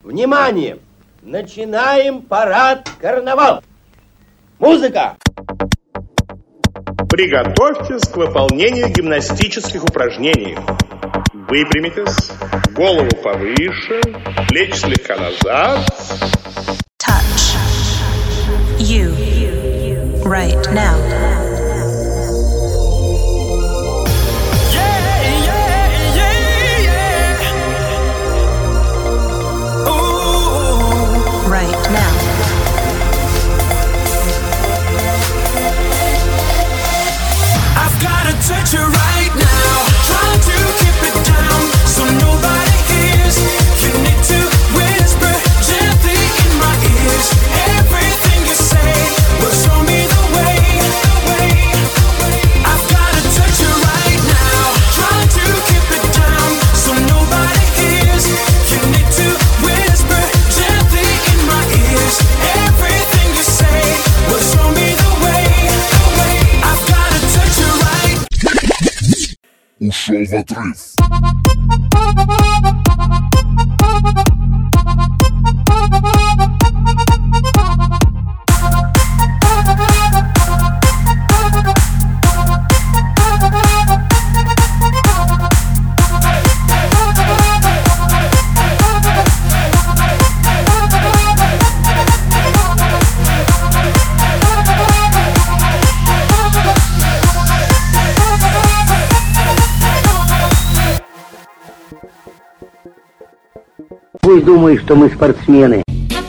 Внимание! Начинаем парад-карнавал. Музыка! Приготовьтесь к выполнению гимнастических упражнений. Выпрямитесь, голову повыше, плечи слегка назад. Touch you right now. Right now. I've gotta touch you right now. Trying to keep it down so nobody hears. You need to whisper gently in my ears. Everything you say will show me the way. I've gotta touch you right now. Trying to keep it down so nobody hears. You need to whisper gently in my ears. Everything you say will show me the way. I've gotta touch you right. Ушел в отрыв. Пусть думают, что мы спортсмены.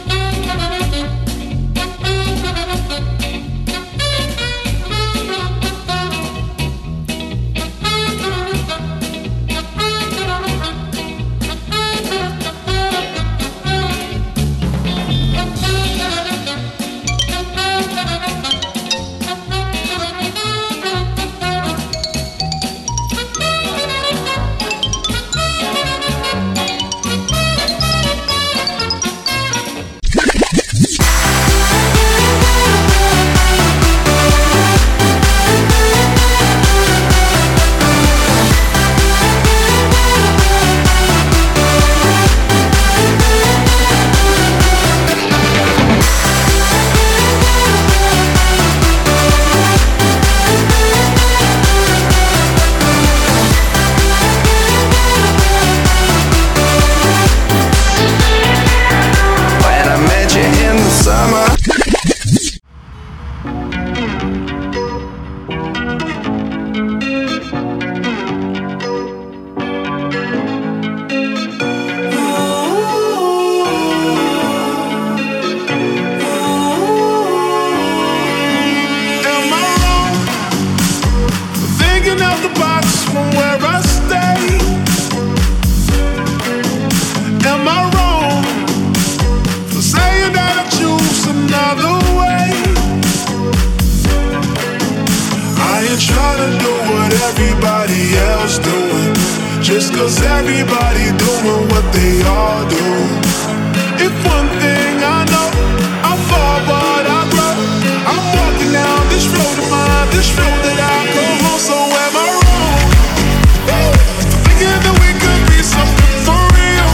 Everybody else doing, just 'cause everybody doing what they all do. If one thing I know, I fall but I grow. I'm walking down this road of mine, this road that I go home. So am I wrong for thinking that we could be something for real?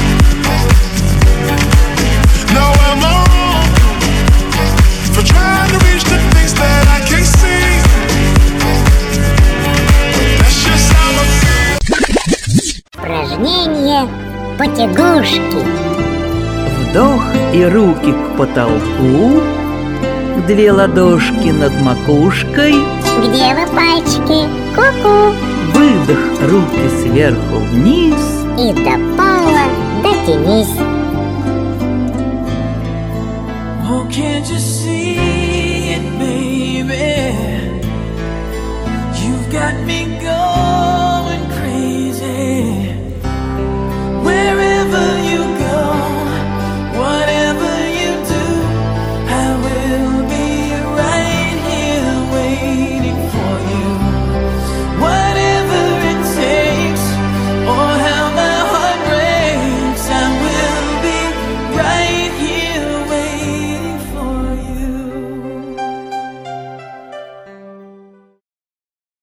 No, am I wrong for trying to reach the things that I can't see? Упражнение потягушки. Вдох и руки к потолку, две ладошки над макушкой. Где вы, пальчики? Ку-ку. Выдох, руки сверху вниз. И до пола дотянись. Oh, can't you see it, baby? You've got me going.